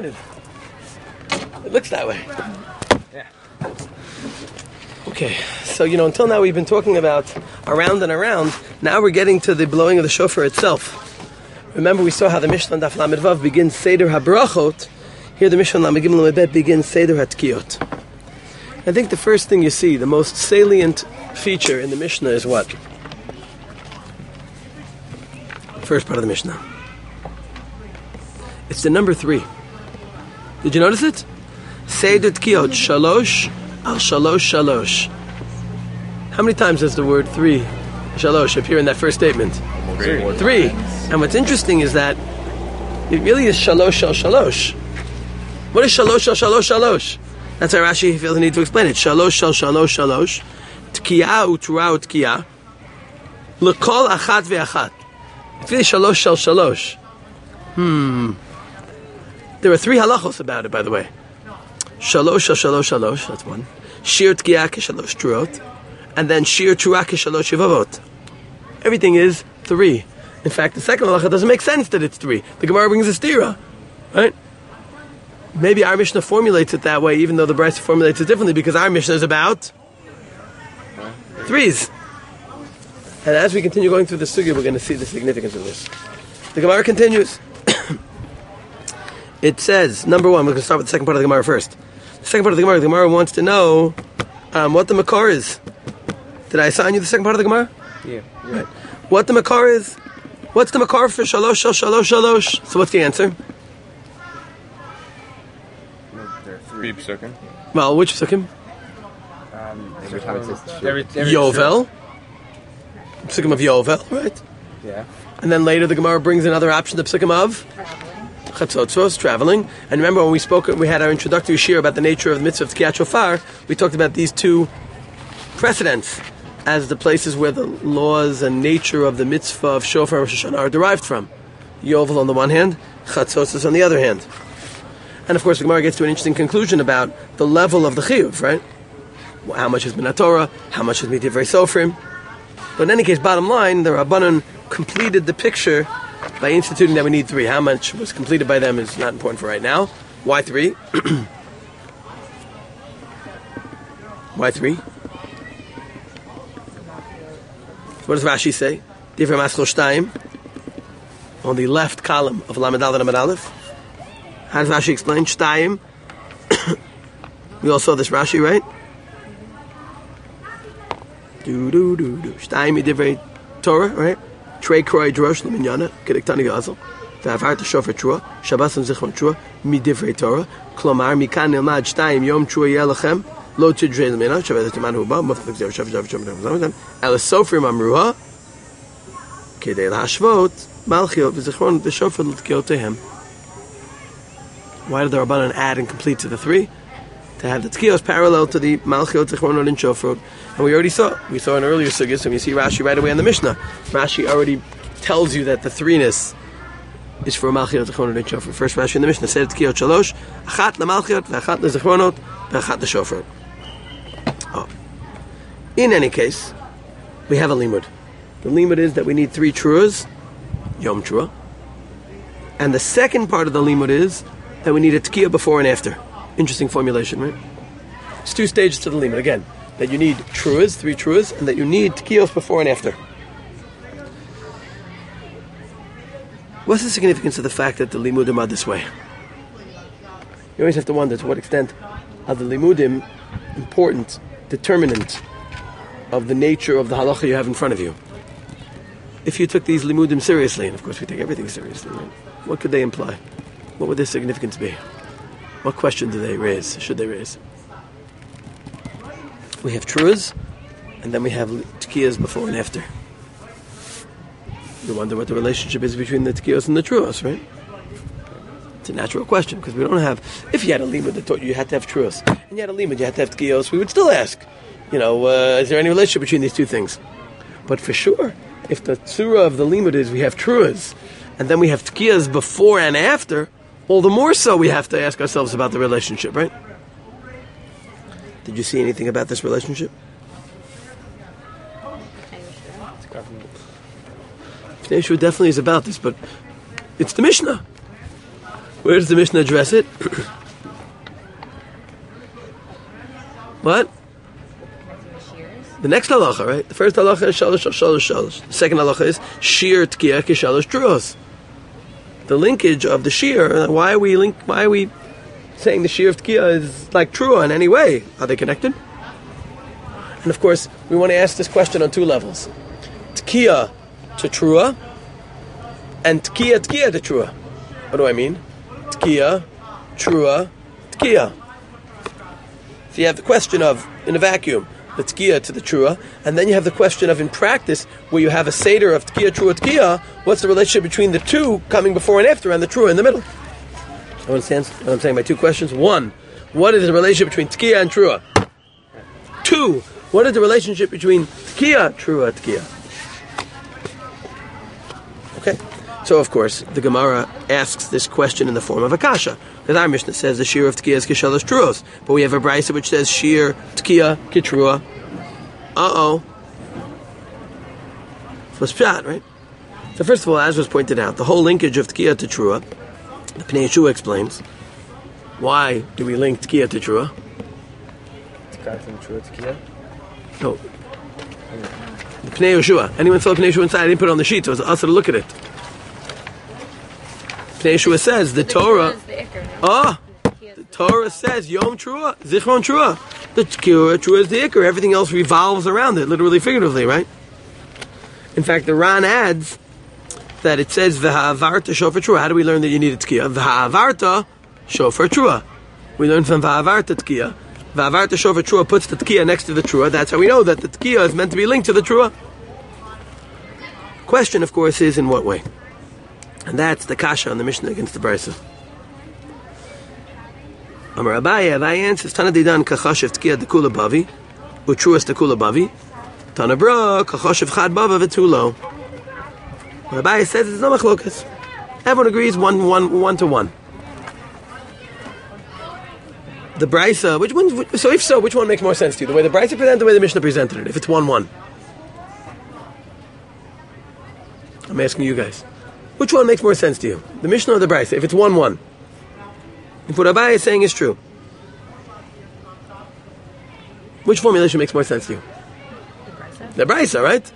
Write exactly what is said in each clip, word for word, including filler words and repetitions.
excited. It looks that way. Yeah. Okay, so you know, until now we've been talking about around and around. Now we're getting to the blowing of the shofar itself. Remember, we saw how the Mishnah Daf Lamed Vav begins Seder HaBrachot. Here the Mishnah Lamed Gimel Lamed Bet begins Seder HaTkiyot. I think the first thing you see, the most salient feature in the Mishnah is what? First part of the Mishnah. It's the number three. Did you notice it? Seder Tkiyot Shalosh Al Shalosh Shalosh. How many times does the word three, Shalosh, appear in that first statement? Three. Three. And what's interesting is that it really is Shalosh Al Shalosh. What is Shalosh Al Shalosh Shalosh? That's how Rashi feels the need to explain it. Shalosh Al Shalosh Shalosh. Tkiyah U'Tura U'Tkiyah. L'kol Achat Ve'Achat. It's really Shalosh Al Shalosh. Hmm. There are three halachos about it, by the way. Shalosh Al Shalosh Shalosh, that's one. Shir Tkiyah K'Shalosh Turot. And then Shir Tura K'Shalosh Yevavot. Everything is three. In fact, the second halacha doesn't make sense that it's three. The Gemara brings a stira, right? Maybe our Mishnah formulates it that way, even though the Brisa formulates it differently, because our Mishnah is about threes. And as we continue going through the sugya, we're going to see the significance of this. The Gemara continues. It says, number one, we're going to start with the second part of the Gemara first. The second part of the Gemara, the Gemara wants to know um, what the Makar is. Did I assign you the second part of the Gemara? Yeah. yeah. Right. What the Makar is? What's the Makar for Shalosh Shal Shalosh Shalosh? So what's the answer? There are three psukim. Well, which psukim? Um, Every time it says every, every Yovel. Psukim of Yovel, right? Yeah. And then later the Gemara brings another option, the psukim of Chatzotzos, traveling. And remember when we spoke, we had our introductory shir about the nature of the mitzvah of Tkiyat Shofar, we talked about these two precedents as the places where the laws and nature of the mitzvah of Shofar and Rosh Hashanah are derived from. Yovel on the one hand, Chatzotzos on the other hand. And of course the Gemara gets to an interesting conclusion about the level of the chiyuv, right? How much is Minat Torah, how much is Midivrei Sofrim. But in any case, bottom line, the Rabbanan completed the picture by instituting that we need three. How much was completed by them is not important for right now. Why three? Why three? What does Rashi say? Divrei Maskil Shtayim, on the left column of Lamed Aleph and Lamed Aleph. How does Rashi explain? Shtayim. We all saw this Rashi, right? Do do do do. Shtayim Divrei Torah, right? Trei Kroi Drosh L'Minyana Kediktani Gazel. V'Avar T'Shofar Trua Shabbos and Zichron Trua Midivrei Torah. Klomar Mikan Nilmad Shtayim Yom Trua Yelachem. Lo Tidrei L'Mina Shaved T'Man Huba Muflik Zer Shav Shav Shav Shav El Sofrim Amruha Kedei L'Hashvot Malchiot V'Zichron V'Shofar L'Tkiyot Tehem. Why did the Rabbanan add and complete to the three? To have the Tkiyos parallel to the Malchiot, Zichronot, and Shofrot. And we already saw, we saw an earlier sugya, so you see Rashi right away in the Mishnah. Rashi already tells you that the threeness is for Malchiot, Zichronot, and Shofrot. First Rashi in the Mishnah said Tkiyot Shalosh, Achat LaMalchiot, V'Achat LaZichronot, V'Achat LaShofrot. Oh. In any case, we have a limud. The limud is that we need three truas, Yom Trua. And the second part of the limud is that we need a Tkiyah before and after. Interesting formulation, right? It's two stages to the limud. Again, that you need truas, three truas, and that you need tkiyos before and after. What's the significance of the fact that the limudim are this way? You always have to wonder to what extent are the limudim important determinant of the nature of the halacha you have in front of you. If you took these limudim seriously, and of course we take everything seriously, right? What could they imply? What would their significance be? What question do they raise? Should they raise? We have truas, and then we have tkiyas before and after. You wonder what the relationship is between the tkiyos and the truas, right? It's a natural question, because we don't have... If you had a limud that taught you you had to have truas, and you had a limud you had to have tkiyos, we would still ask, you know, uh, is there any relationship between these two things? But for sure, if the tzura of the limud is we have truas, and then we have tkiyas before and after, all the more so we have to ask ourselves about the relationship, right? Did you see anything about this relationship? The issue definitely is about this, but it's the Mishnah. Where does the Mishnah address it? What? The next halacha, right? The first halacha is shalosh shalosh shalosh. The second halacha is shir tkiya kishalosh druos. The linkage of the shir. Why are we link? Why are we saying the shir of tkiya is like trua in any way? Are they connected? And of course, we want to ask this question on two levels: tkiya to trua, and tkiya tkiya to trua. What do I mean? Tkiya, trua, tkiya. So you have the question of in a vacuum. The tkiya to the trua, and then you have the question of in practice, where you have a seder of tkiya, trua, tkiya, what's the relationship between the two coming before and after, and the trua in the middle? You understand what I'm saying by two questions? One, what is the relationship between tkiya and trua? Two, what is the relationship between tkiya, trua, tkiya? Okay, so of course, the Gemara asks this question in the form of a kasha. Because our Mishnah says the shir of tkiya is kishalos truos, but we have a brisa which says shir tkiya kitrua. Uh oh. So it's pshat, right? So first of all, as was pointed out, the whole linkage of tkiya to trua, the Pnei Yeshua explains. Why do we link tkiya to trua? No. The Pnei Yeshua. Anyone saw Pnei Yeshua inside? I didn't put it on the sheet, so it was us to look at it. Pnei Yeshua says the, the Torah. Oh, the Torah says Yom Trua, Zichron Trua. The Trua, Trua is the Iker. Everything else revolves around it, literally, figuratively, right? In fact, the Ran adds that it says V'ha'avarta Shofar Trua. How do we learn that you need a Tkiya? V'ha'avarta Shofar Trua. We learn from V'ha'avarta Tkiya. V'ha'avarta Shofar Trua puts the Tkiya next to the Trua. That's how we know that the Tkiya is meant to be linked to the Trua. Question, of course, is in what way? And that's the kasha on the Mishnah against the Brisa. Amar Abaye, Abaye answers, Tana Didan kachashev tkiya dekula bavi, utruas dekula bavi, Tana Bra kachashev chad bava v'tulo. What Abaye says is no machlokas. Everyone agrees one, one, one to one. The Brisa, which one? So if so, which one makes more sense to you? The way the Brisa presented, the way the Mishnah presented it. If it's one one, I'm asking you guys. Which one makes more sense to you? The Mishnah or the Brisa? If it's one one. If what Abaye is saying is true. Which formulation makes more sense to you? The Brisa. The Brisa, right?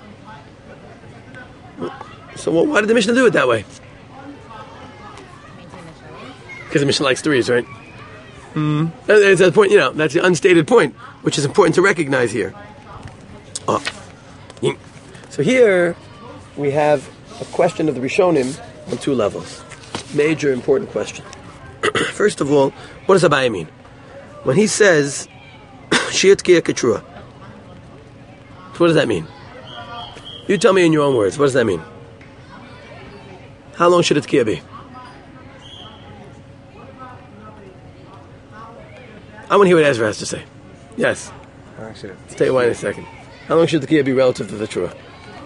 So well, why did the Mishnah do it that way? Because the Mishnah likes threes, right? Mm. That's the point, you know, that's the unstated point, which is important to recognize here. Oh. So here we have a question of the Rishonim on two levels. Major important question. First of all, what does Abaye mean? When he says Shir Tkiya Ketrua, what does that mean? You tell me in your own words, what does that mean? How long should a Tkiya be? I want to hear what Ezra has to say. Yes. I'll tell you why in a second. How long should the Tkiya be relative to the Trua?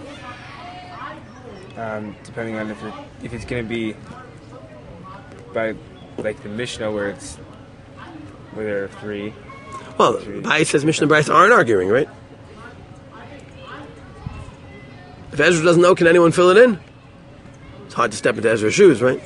Um, depending on if it, if it's going to be by like the Mishnah where it's where there are three. Well, Abaye says Mishnah and Brisa aren't arguing, right? If Ezra doesn't know, can anyone fill it in? It's hard to step into Ezra's shoes, right?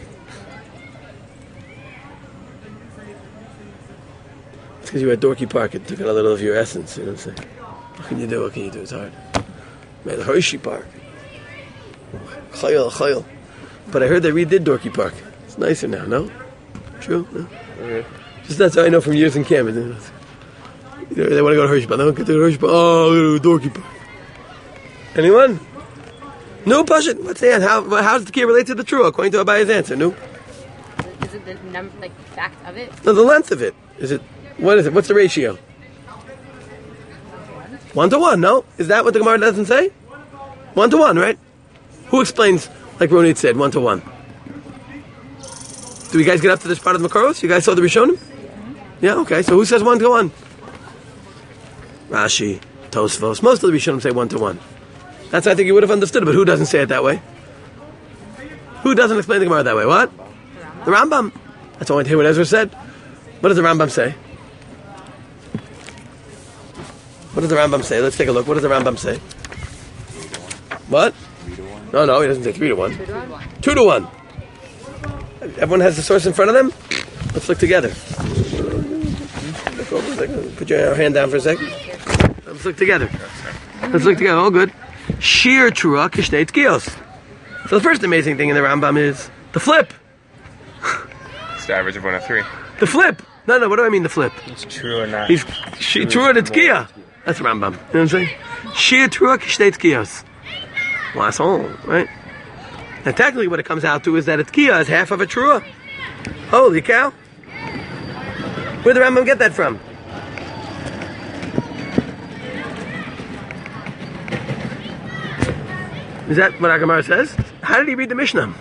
It's because you were at Dorky Park. It took a little of your essence. You know what I'm saying? What can you do? What can you do? It's hard. Man, the Hershey Park. Chayil, chayil. But I heard they redid Dorky Park. It's nicer now, no? True? No? Okay. Just that's how I know from years in camp. You know, they want to go to Hershey Park. They don't get to Hershey Park. Oh, Dorky Park. Anyone? No, Pashit. What's that? How, how does the key relate to the true? According to Abaye's answer, no? Is it the number, like, fact of it? No, the length of it. Is it, what is it? What's the ratio? One to one, no? Is that what the Gemara doesn't say? One to one, right? Who explains, like Ronit said, one to one? Do you guys get up to this part of the Makaros? You guys saw the Rishonim? Yeah, okay. So who says one to one? Rashi, Tosfos. Most of the Rishonim say one to one. That's I think you would have understood, but who doesn't say it that way? Who doesn't explain the Gemara that way? What? The Rambam. That's all I want to hear what Ezra said. What does the Rambam say? What does the Rambam say? Let's take a look. What does the Rambam say? What? No, no, he doesn't say three to one. Two to one. Two to one. Everyone has the source in front of them? Let's look together. Put your hand down for a second. Let's look together. Let's look together. All good. Shir Trua Kishnei Tkiyos. So the first amazing thing in the Rambam is the flip. It's the average of one of three. The flip. No, no, what do I mean the flip? It's true or not. He's she, Trua to Tkiya. That's Rambam. You know what I'm saying? Shir Trua Kishnei Tkiyos. Well, that's all, right? And technically what it comes out to is that a Tkiya is half of a Trua. Holy cow. Where'd the Rambam get that from? Is that what our Gemara says? How did he read the Mishnah?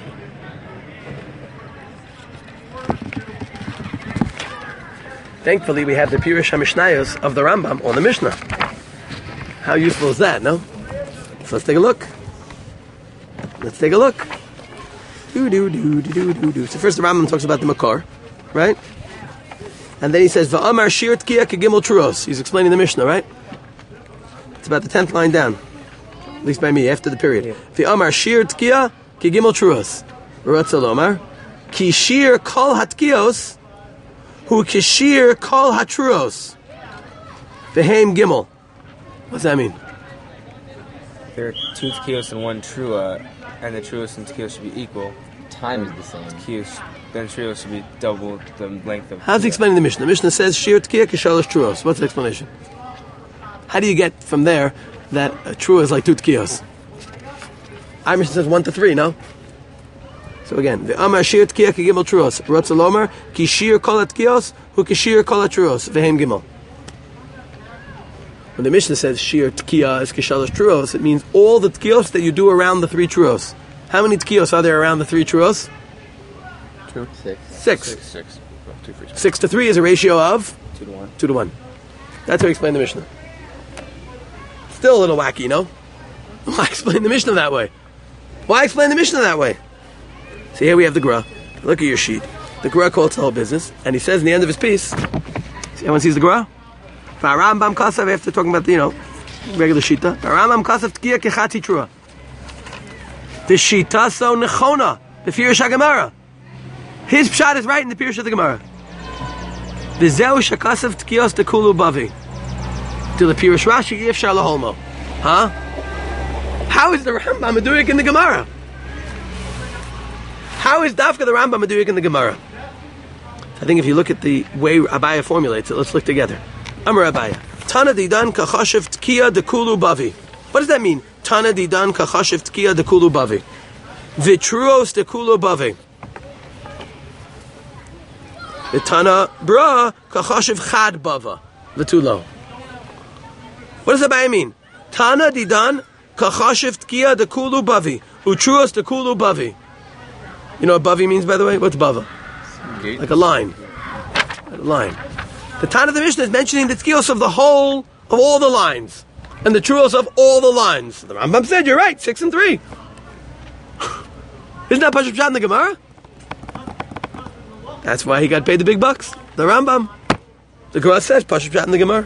Thankfully, we have the Pirush HaMishnayos of the Rambam on the Mishnah. How useful is that, no? So let's take a look. Let's take a look. Do do do do do do. So first, the Rambam talks about the Makar, right? And then he says, "Va'amar shir tkiya kegimel truos." He's explaining the Mishnah, right? It's about the tenth line down, at least by me, after the period. Va'amar shir tkiya kegimel truos. Ratzalomar ki shir kol hatkios hu kishir kol hatruos. Vehem gimel. What's that mean? There are two tkiyos and one trua, and the truos and tkiyos should be equal. Time is the same. Tkiyos, then truos should be double the length of. How's he explaining the Mishnah? The Mishnah says shir tkiya kishalosh truos. What's the explanation? How do you get from there that a trua is like two tkiyos? Our Mishnah says one to three, no? So again, the amar shir tkiya kegimel truos. Ratzalomar ki shir kol tkiyos hu kishir kol truos. Vehem gimel. When the Mishnah says shir tkiya is kishalosh truos, it means all the tkiyos that you do around the three truos. How many tkiyos are there around the three truos? Two. Six. Six. Six. Six. Well, two for each. Six to three is a ratio of Two to one. two to one. That's how we explain the Mishnah. Still a little wacky, no? Why explain the Mishnah that way? Why explain the Mishnah that way? See, here we have the Gra. Look at your sheet. The Gra calls the whole business, and he says in the end of his piece, see, everyone sees the Gra? Rambam Kasav, after talking about the, you know, regular Shita, Rambam Kasav Tkiya Kechati Trua. The Shita so Nechona, the Pirush HaGemara. His pshat is right in the Pirush of the Gemara. The Zeu Shakasav Tkiyos Dekulu Bavi. To the Pirush Rashi Yif Shalaholmo. Huh? How is the Rambam Meduik in the Gemara? How is Dafka the Rambam Meduik in the Gemara? I think if you look at the way Abaya formulates it, let's look together. Amar Abaya. Tana didan kachashiv tkiya dekulu bavi. What does that mean? Tana didan kachashiv tkiya dekulu bavi. Vitruos dekulu bavi. Vitana bra kachashiv chad bava. Vitulo. What does Abaya mean? Tana didan kachashiv tkiya dekulu bavi. Utruos dekulu bavi. You know what bavi means, by the way? What's bava? Gate. Like a line. A line. The Tana of the Mishnah is mentioning the tkiyos of the whole, of all the lines. And the truos of all the lines. The Rambam said, you're right, six and three. Isn't that Pashup Pshat in the Gemara? That's why he got paid the big bucks. The Rambam. The Gemara says, Pashup Pshat in the Gemara.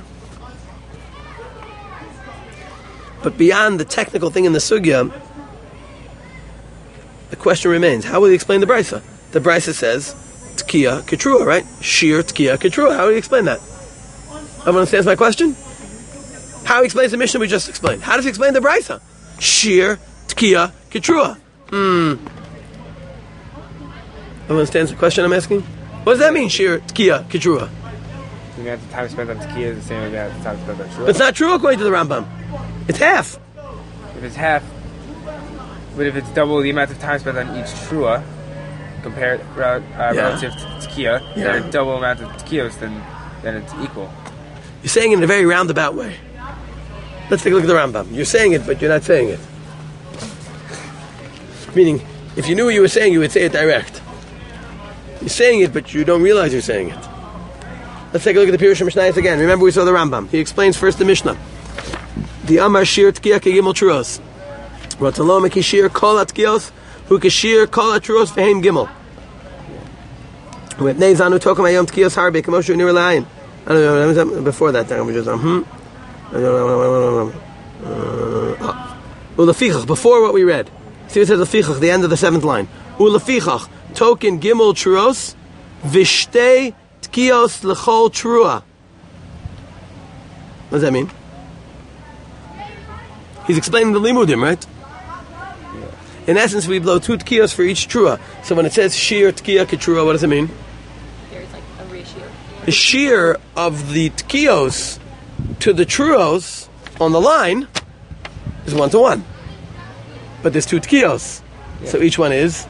But beyond the technical thing in the Sugya, the question remains, how will he explain the Brisa? The Brisa says, Tkiya Ketrua, right? Shir Tkiya Ketrua. How do you explain that? Everyone understands my question? How he explains the Mishnah we just explained. How does he explain the Brisa? Shir Tkiya Ketrua. Hmm. Everyone understands the question I'm asking? What does that mean, Shir Tkiya Ketrua? The amount of time spent on tkiya is the same amount of time spent on trua. But it's not true according to the Rambam. It's half. If it's half, but if it's double the amount of time spent on each trua, compared uh, Yeah. relative to tkiya, Yeah. then a double amount of tkiyos, then then it's equal. You're saying it in a very roundabout way. Let's take a look at the Rambam. You're saying it, but you're not saying it. Meaning, if you knew what you were saying, you would say it direct. You're saying it, but you don't realize you're saying it. Let's take a look at the Pirush Mishnayos again. Remember we saw the Rambam. He explains first the Mishnah. The Amar Shir Tkiya Kegimel Truos. Ratzalom Kishir Kol Atkiyos Hu Kishir Kol Atruos Vehem Gimel. With Neizanu Tokum Ayom Tkiyos Harbe Kamoshu Nir Layin. I don't know, before that time we just hmm. Ulafichach, before what we read. See it says Lafichach, the end of the seventh line. Ulafichach, token gimel truos, vishtei tkiyos lechol trua. What does that mean? He's explaining the limudim, right? In essence, we blow two tkiyos for each trua. So when it says shir tkiya ketrua, what does it mean? There's like a ratio. The shear of the tkiyos to the truos on the line is one to one. But there's two tkiyos. Yeah. So each one is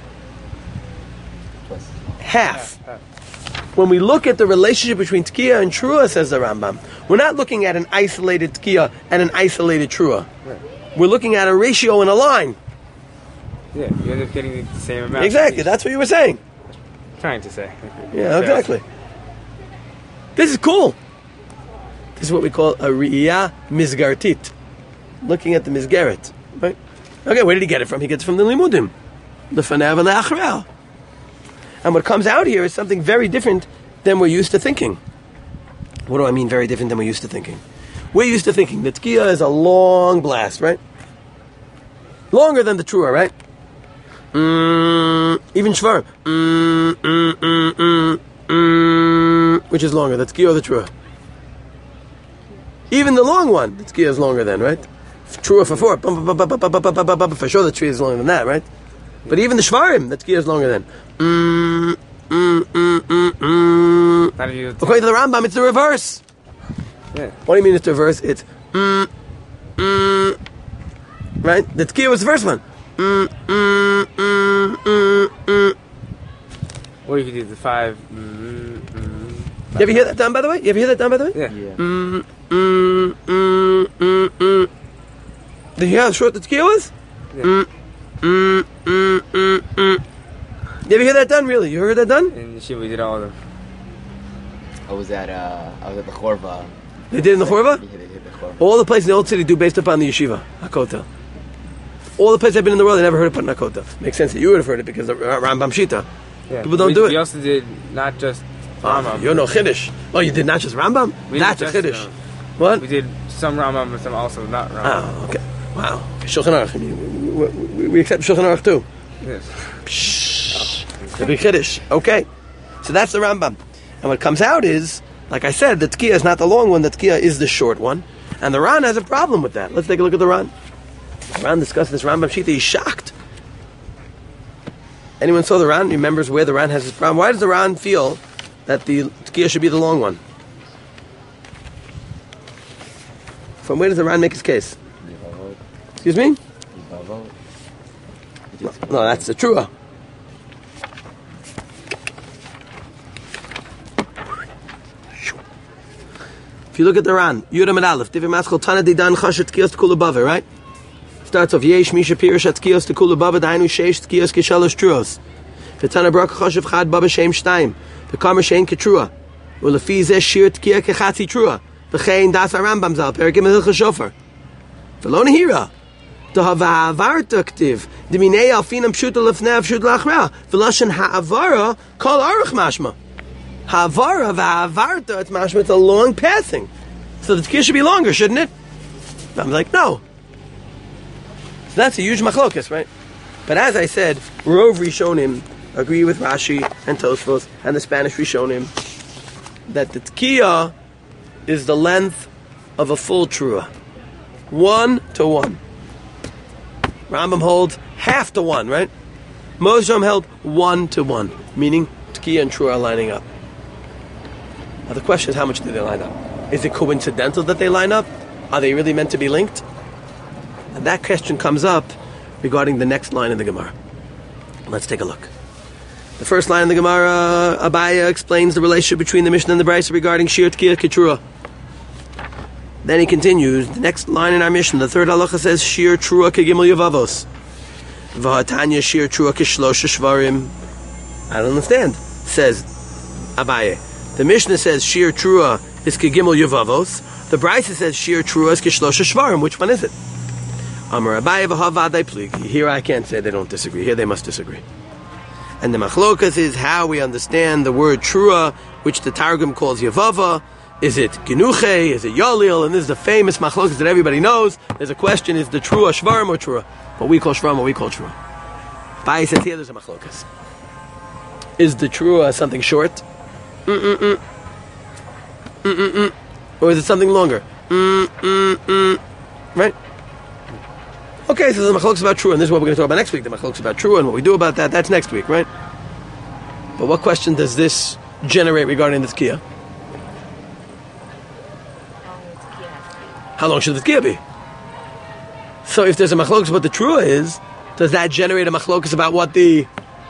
half. half. When we look at the relationship between tkiya and trua, says the Rambam, we're not looking at an isolated tkiya and an isolated trua. Right. We're looking at a ratio in a line. Yeah, you end up getting the same amount. Exactly, that's what you were saying. Trying to say. Yeah, exactly. This is cool. This is what we call a riyah mizgartit. Looking at the mizgaret. Right? Okay, where did he get it from? He gets it from the limudim. The fanav and the achral. And what comes out here is something very different than we're used to thinking. What do I mean very different than we're used to thinking? We're used to thinking that tkiya is a long blast, right? Longer than the trua, right? Mm, even shvar. Mm, mm, mm, mm, mm, which is longer, the tkiya or the trua? Even the long one, the tkiya is longer than, right? Trua for four. For sure the tree is longer than that, right? But even the shvarim, the tkiya is longer than. Mm, mm, mm, mm, mm. According to the Rambam, it's the reverse. Yeah. What do you mean it's the reverse? It's mm, mm, right? The tkiya was the first one. Mm, mm, mm, mm, mm. Or you could do the five. Mm, mm, you ever hear that done, by the way? You ever hear that done, by the way? Yeah. Yeah. Mm, mm, mm, mm, mm. Did you hear how short the tkiya was? Yeah. Mm, mm, mm, mm, mm. You ever hear that done? Really? You heard that done? In Yeshiva, we did all of them. I was at uh, I was at the Chorva. They did in the Chorva? Yeah, they did the Chorva. All the places in the old city do based upon the yeshiva, Hakota. All the places I've been in the world, they never heard of Hakota. Makes sense that you would have heard it because of Rambam Shita. Yeah. People don't we, do it. We also did not just Rambam. Oh, you're no Chiddush. Oh, you did not just Rambam? We That's a did just, Chiddush. uh, What? We did some Rambam and some also not Rambam. Oh, okay. Wow. Shulchan Aruch. I mean, we, we, we accept Shulchan Aruch too. Yes. Pshh. The big Chiddush. Okay. So that's the Rambam. And what comes out is, like I said, the Tkiya is not the long one, the Tkiya is the short one. And the Ran has a problem with that. Let's take a look at the Ran. The Ran discussed this Rambam Shita. He's shocked. Anyone saw the Ran? Remembers where the Ran has his problem? Why does the Ran feel that the Tkiya should be the long one? From where does the Ran make his case? Excuse me? No, no, that's the Trua. If you look at the Ran, Yudam and Aleph, Divim Aschol Tana Didan Chashat Tkiyos Tkul Above, right? Starts off Yesh Misha Pirish at Tkiyos Tkul Above, Dainu Sheish Tkiyos Kishalosh Truos. V'Tana Barak Chashav Chad Baba Shem Shtayim. V'Kamer Shein Ketrua. U'Lefi Zeh Shir Tkiya Kechatzi Trua. V'Chein Das HaRambam Zal Perikim Hilcha Shofar. V'Lo Nehira. Tohava Havarta Ktiv. Diminei Alfinam Pshuta Lefnev Pshut Lachra. V'Lashan Ha'avara Kol Aruch Mashma. Havara v'havarta, it's mashma, it's a long passing. So the tkiya should be longer, shouldn't it? I'm like, no. So that's a huge machlokas, right? But as I said, Rov Rishonim agree with Rashi and Tosfos and the Spanish Rishonim that the tkiya is the length of a full trua. One to one. Rambam holds half to one, right? Moshe held one to one, meaning tkiya and trua are lining up. Now the question is, how much do they line up? Is it coincidental that they line up? Are they really meant to be linked? And that question comes up regarding the next line in the Gemara. Let's take a look. The first line in the Gemara, Abaya explains the relationship between the Mishnah and the Brisa regarding Shir Tkiya Ketrua. Then he continues, the next line in our Mishnah, the third halacha says, Shir Trua Kegimel Yavavos. V'hatanya Shir Trua Keshlosha Shvarim. I don't understand, says Abaye. The Mishnah says Shir Trua is Kegimel Yuvavos. The Brisa says Shir Trua is Kishlosha Shvarim. Which one is it? Amar Abaye v'havadai pligi. Here I can't say they don't disagree. Here they must disagree. And the machlokas is how we understand the word Trua, which the Targum calls Yavava. Is it Genuche? Is it Yalil? And this is the famous machlokas that everybody knows. There's a question, is the Trua Shvarim or Trua? What we call Shvarim, what we call Trua. Abaye says here there's a machlokas. Is the trua something short? Mm-mm-mm. Mm-mm-mm. Or is it something longer? Mm-mm-mm. Right? Okay, so the machlokes about trua, and this is what we're going to talk about next week. The machlokes about trua and what we do about that, that's next week, right? But what question does this generate regarding the tkiyah? How long should the tkiyah be? So if there's a machlokes about the trua is, does that generate a machlokes about what the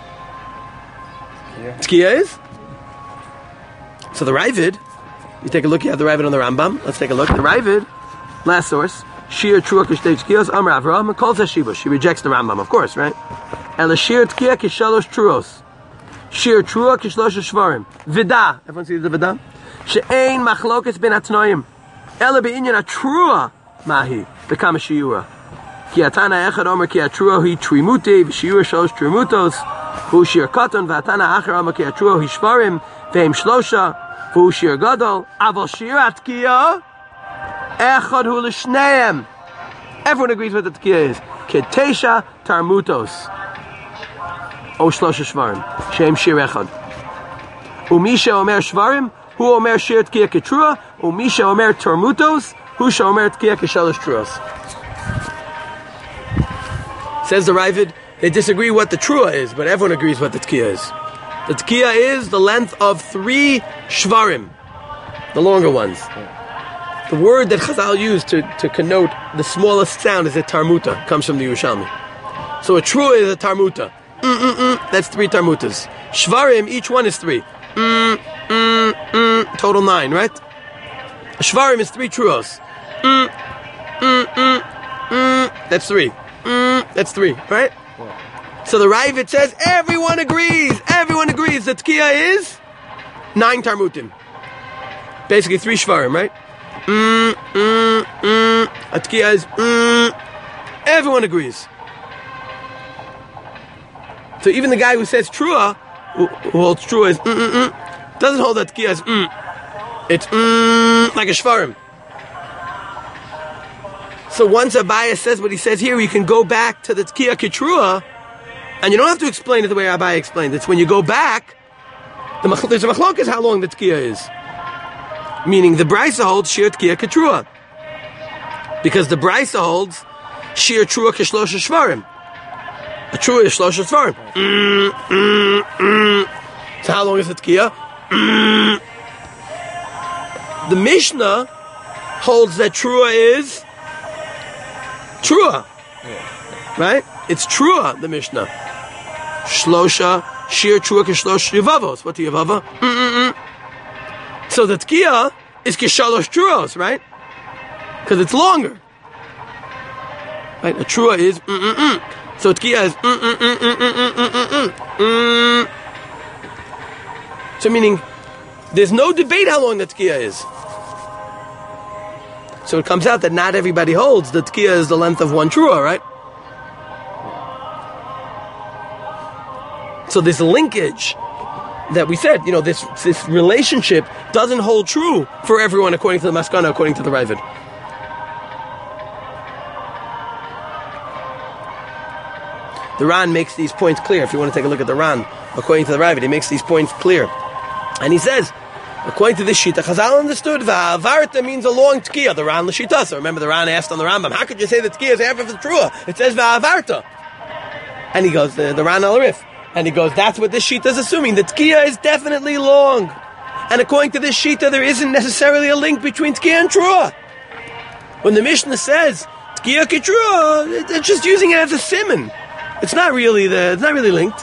tkiyah is? So the Ravid, you take a look, you have the Ravid on the Rambam. Let's take a look. The Ravid, last source, Shir Trua Kishtei Tkiyos, Amar Avraham, calls us Shibush. She rejects the Rambam, of course, right? Ela Shir Tkiyah Kishalosh Truos. Shir Trua Kishlosh Shvarim. Vida. Everyone sees the Vida? She'ein Machlokes Ben Atnoim. Ela Be'inyan Atrua Mahi. Bekama Shiura. Ki Atana Echad Omer Ki Atrua Hi Trimuti, V'Shiura Shalosh Trimutos, Hu Shir Katon, V'Atana Achar Omer Ki Atrua Hi Shvarim, V'Hem Shlosha, Hu Shir Gadol, Aval Shir Atkiyah, Echad Hu L'Shneim. Everyone agrees what the Tkiyah is. Ketesha Tarmutos. O Shlosha Shvarim. Shem Shir Echad. Umisha Omer Shvarim, Hu Omer Shir Tkiyah Ketrua, Umisha Omer Tarmutos, Hu Sha Omer Tkiyah Keshalosh Truos. Says the Ravid, they disagree what the Trua is, but everyone agrees what the Tkiyah is. The Tkiyah is the length of three Shvarim, the longer ones. The word that Chazal used to, to connote the smallest sound is a tarmuta. It comes from the Yerushalmi. So a trua is a tarmuta. Mm-mm-mm. That's three tarmutas. Shvarim, each one is three. Mm-mm-mm. Total nine, right? A shvarim is three truos. Mm-mm-mm. That's three. Mm. That's three, right? So the Ravid says everyone agrees. Everyone agrees that Tkiyah is nine tarmutim. Basically three shvarim, right? Mm, mm, mm. Atkiyah is mm. Everyone agrees. So even the guy who says trua, who, who holds trua is mm, mm, mm, doesn't hold that Atkiyah as mm. It's mm, like a shvarim. So once Abaye says what he says here, you can go back to the Tkiyah Ketrua, and you don't have to explain it the way Abaye explained it. It's when you go back, the mach- there's a machlok is how long the Tkiyah is. Meaning the Brisa holds Shir Tkiyah Ketrua. Because the Brisa holds Shir Trua Keshlosh Shvarim. A Trua is Shlosh Shvarim. Mm, mm, mm. So how long is the Tkiyah? Mm. The Mishnah holds that Trua is Trua. Right? It's Trua, the Mishnah. Shlosha, Shir Trua Keshlosh Yavavos. What the Yavava? Mm-mm-mm. So the Tkiyah is Keshalosh Truos, right? Because it's longer. Right? A Trua is mm-mm-mm. So Tkiyah is mm-mm-mm-mm-mm-mm-mm-mm. Mm. So meaning, there's no debate how long the Tkiyah is. So it comes out that not everybody holds the Tkiyah is the length of one Trua, right? So this linkage that we said, you know, this this relationship doesn't hold true for everyone according to the Maskana, according to the Ravid. The Ran makes these points clear. If you want to take a look at the Ran, according to the Ravid, he makes these points clear. And he says, according to this Shita, Chazal understood Va'avarta means a long Tkiyah, the Ran L'Shita. So remember the Ran asked on the Rambam, how could you say that Tkiyah is after the Trua? It says Va'avarta. And he goes, the, the Ran Al-Rif. And he goes, that's what this Shita is assuming. The Tkiyah is definitely long. And according to this Shita, there isn't necessarily a link between Tkiyah and Trua. When the Mishnah says, Tkiyah Ketrua, it's just using it as a simon. It's not really the, it's not really linked.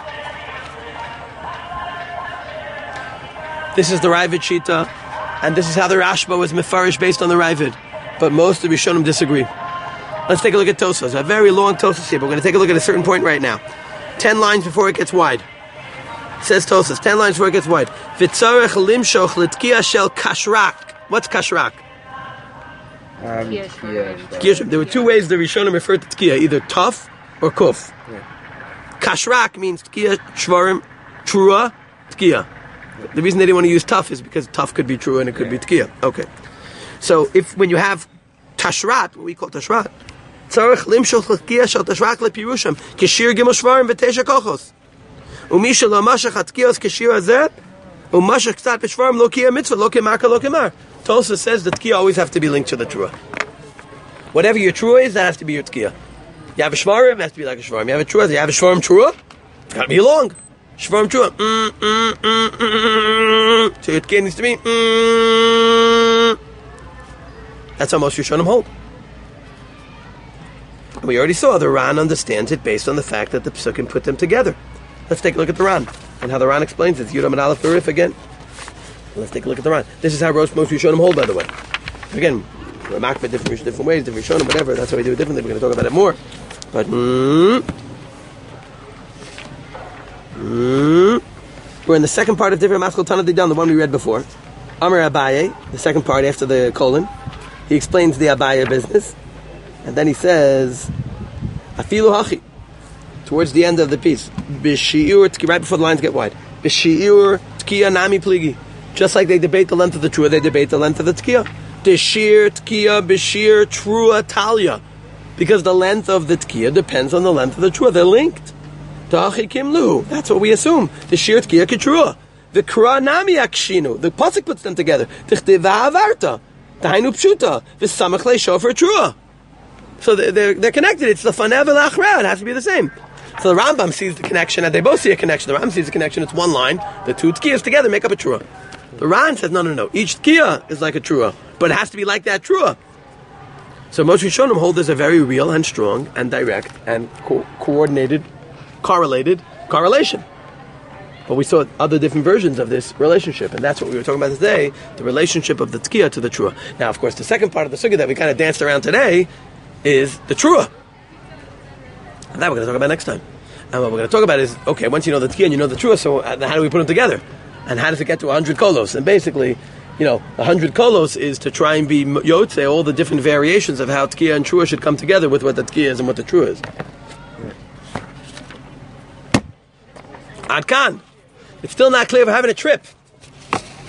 This is the Ravid Shita, and this is how the Rashba was mefarish based on the Ravid. But most of the Rishonim disagree. Let's take a look at Tosfos. A very long Tosfos here, but we're going to take a look at a certain point right now. Ten lines before it gets wide. It says Tosfos, ten lines before it gets wide. V'tzarech limshoch l'tkiyah shel kashrak. What's kashrak? Um, Tkiyah. There were two ways the Rishonim referred to tkiyah, either tough or kuf. Yeah. Kashrak means tkiyah, shvarim, trua, tkiyah. The reason they didn't want to use tough is because tough could be true and it could yeah. be tkiyah. Okay. So if when you have tashrat, what we call tashrat, tzarech limshoch l'tkiyah shel tashrak lepirusham kishir gimel shvarim v'tesha kochos Umisha lo mashach hatkiyos keshir hazeh, umashach ksat b'shvarim lo kiyah mitzvah, lo kemarka lo kemar. Tosa says that tkiyah always have to be linked to the trua. Whatever your trua is, that has to be your tkiyah. You have a shvarim, it has to be like a shvarim. You have a trua, you have a shvarim trua, it's got to be long. Shvarim trua, mm, mm, mm, mm, mm. So your tkiyah needs to be, mm. That's how most Rishonim hold. And we already saw the Ran understands it based on the fact that the Psukim put them together. Let's take a look at the Ran and how the Ran explains it. Yudam and Aleph Berif again. Let's take a look at the Ran. This is how most Rishonim hold, by the way. Again, we're makbid different different ways, different Rishonim, whatever. That's how we do it differently. We're going to talk about it more. But mm, mm, we're in the second part of different Maskal Tanah Didan, the one we read before. Amar Abaye, the second part after the colon. He explains the Abaye business, and then he says, Afilu hachi, towards the end of the piece, B'shi'ur, right before the lines get wide, B'shi'ur tkiya nami pligi. Just like they debate the length of the trua, they debate the length of the tkiya. Deshir tkiya b'shir trua talia, because the length of the tkiya depends on the length of the trua. They're linked. Ta'achi kimlu. That's what we assume. Deshir tkiya kitrua. The kra nami akshinu. The pasuk puts them together. Tichtiva avarta. Dainu pshuta. V'samach leishofar trua. So they're, they're connected. It's the fanev el achra. It has to be the same. So the Rambam sees the connection, and they both see a connection. The Rambam sees the connection. It's one line. The two tkiyas together make up a trua. The Ran says, no, no, no. Each tkiya is like a trua, but it has to be like that trua. So Moshe Rishonim hold there's a very real and strong and direct and co- coordinated, correlated correlation. But we saw other different versions of this relationship, and that's what we were talking about today, the relationship of the tkiya to the trua. Now, of course, the second part of the sugya that we kind of danced around today is the trua. And that we're going to talk about next time. And what we're going to talk about is, okay, once you know the tkiya and you know the trua, so how do we put them together? And how does it get to one hundred kolos? And basically, you know, one hundred kolos is to try and be yotze, all the different variations of how tkiya and trua should come together with what the tkiya is and what the trua is. Ad kan. It's still not clear if we're having a trip.